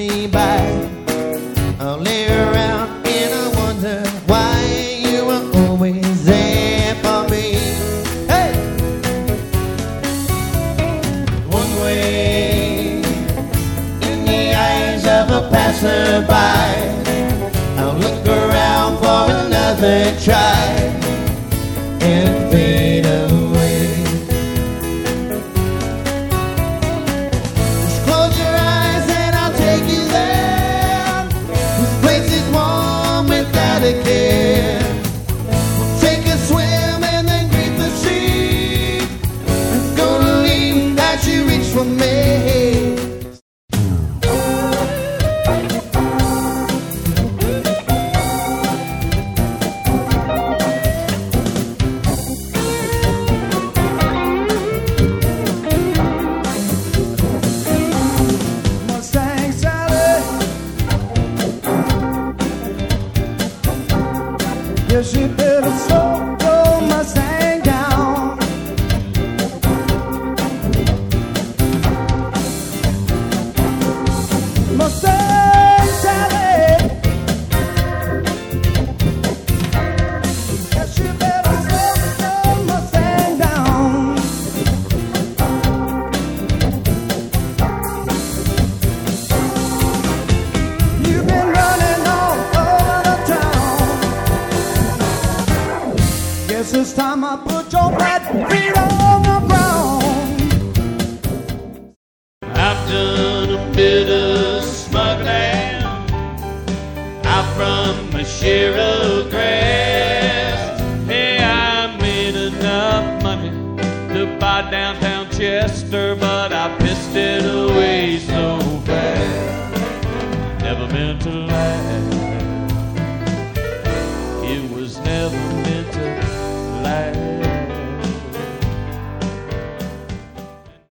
me by. I'll lay around and I wonder why you were always there for me. Hey! One way in the eyes of a passerby, I'll look around for another try and fade away. Just close your eyes and I'll take you there. This place is warm without a care. We'll take a swim and then greet the sea. It's gonna leave as you reach for me. Yes, you better slow your Mustang down. Mustang Sally. Yes, you better slow your Mustang down. You've been running all over the town. Guess it's time I put your flat feet on the ground. I've done a bit of smuggling out from a share of grass. Hey, I made enough money to buy downtown Chester, but I pissed it away so fast. Never meant to last.